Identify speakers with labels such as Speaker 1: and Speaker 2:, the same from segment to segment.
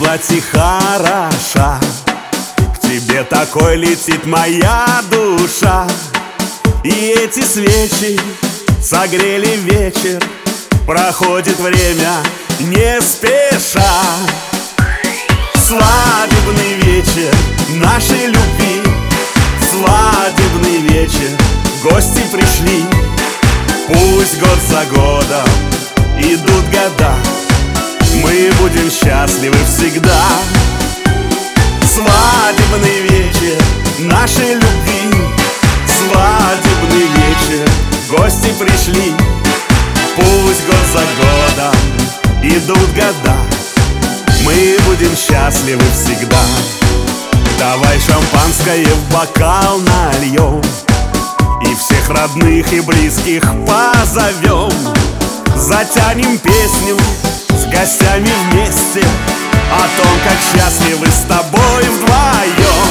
Speaker 1: сделать и хороша. К тебе такой летит моя душа. И эти свечи согрели вечер. Проходит время не спеша. Свадебный вечер нашей любви, свадебный вечер, гости пришли. Пусть год за годом идут года, мы будем счастливы всегда. Свадебный вечер нашей любви, свадебный вечер, гости пришли. Пусть год за годом идут года, мы будем счастливы всегда. Давай шампанское в бокал нальем и всех родных и близких позовем. Затянем песню с гостями вместе о том, как счастливы с тобой вдвоем.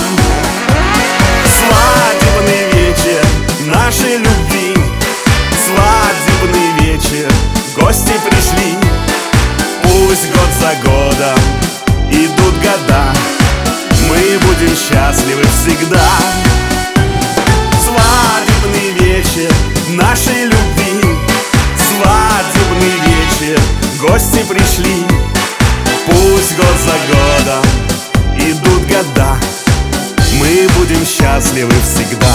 Speaker 1: Свадебный вечер нашей любви, свадебный вечер, гости пришли. Пусть год за годом идут года, мы будем счастливы всегда. Свадебный вечер нашей любви, свадебный вечер, гости пришли. Пусть год за годом идут года, мы будем счастливы всегда.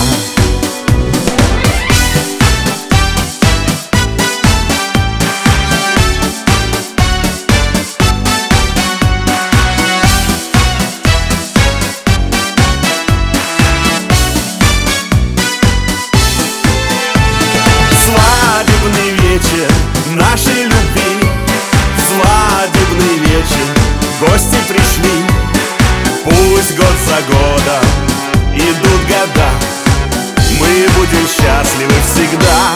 Speaker 1: Свадебный вечер нашей любви, свадебный вечер, гости пришли. Пусть год за годом идут года, мы будем счастливы всегда.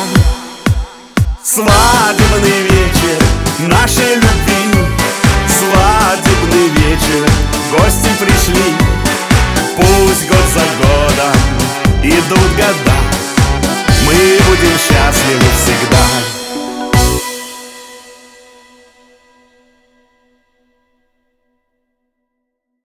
Speaker 1: Свадебный вечер нашей любви, свадебный вечер, гости пришли. Пусть год за годом идут года, мы будем счастливы всегда.